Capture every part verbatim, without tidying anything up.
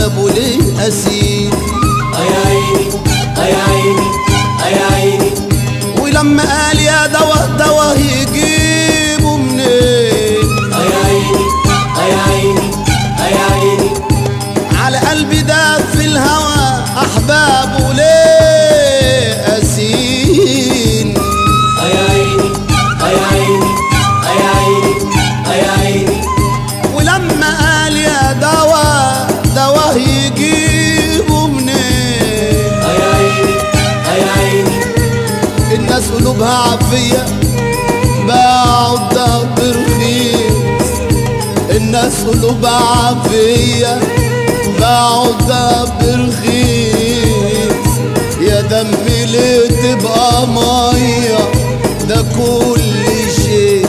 أحبابه ليه أسير. يا عيني يا عيني يا عيني. ولما قال يا دوا دوا يجيبه منين؟ يا عيني يا عيني يا عيني. على قلبي ده في الهوى أحبابه ليه أسين. يا عيني يا عيني يا عيني يا عيني. ولما قال يا دوا دوا يجيبه منين؟ يا عيني يا عيني. الناس قلوبها عافية باعوا الدهب برخيص. الناس قلوبها عافية باعوا الدهب برخيص. يا دمي ليه تبقى مية ده كل شيء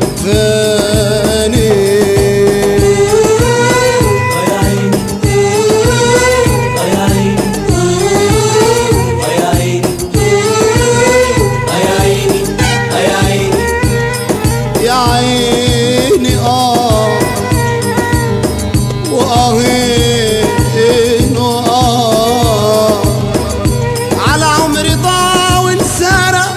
فاني. يا عيني يا عيني يا عيني يا عيني يا عيني. يا عيني اه واهين اه على عمري ضاع وانسرق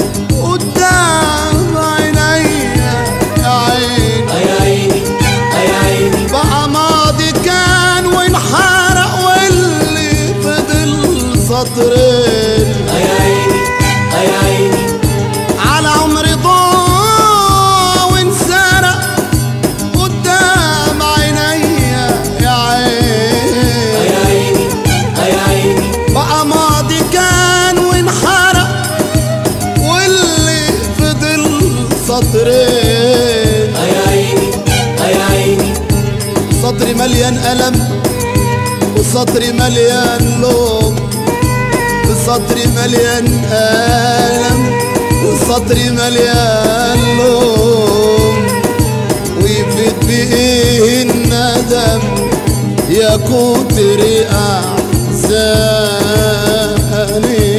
قدام عينيا. يا عيني يا عيني يا عيني. بقى ماضي كان وانحرق واللي فضل سطرين. يا عيني يا عيني. على عمري ضاع وانسرق قدام عينيا. يا عيني يا عيني يا عيني. بقى ماضي كان وانحرق واللي فضل سطرين. يا عيني يا عيني. سطري مليان ألم وسطري مليان لوم. سطري مليان ألم وسطري مليان لوم. ويفيد بإيه الندم يا كتر أحزاني.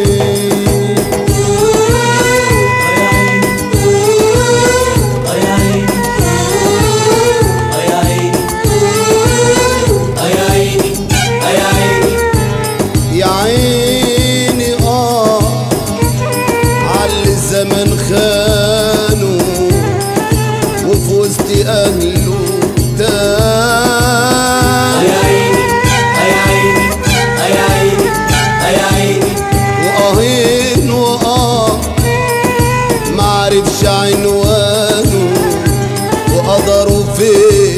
يا عيني اه عاللي الزمن خانه وفي وسط اهله تاه. يا عيني يا عيني يا عيني يا عيني. واهين واه معرفش عنوانه وقدره فين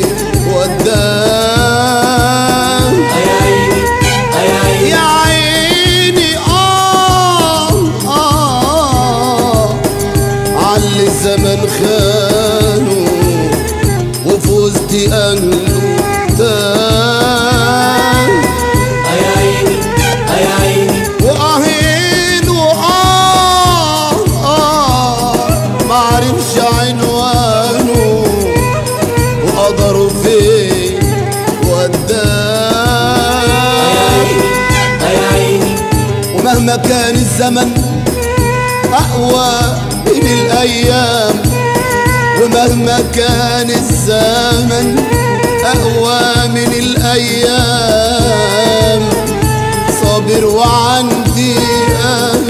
وداه. يا عيني يا عيني. يا عيني آه آه عاللي الزمن خانه وفي وسط أهله تاه. يا عيني يا عيني. وأهين وآه آه معرفش عنوانه وقدره فين وداه. يا عيني. ومهما كان الزمن أقوى من الأيام. ومهما كان الزمن أقوى من الأيام. صابر وعندي أهل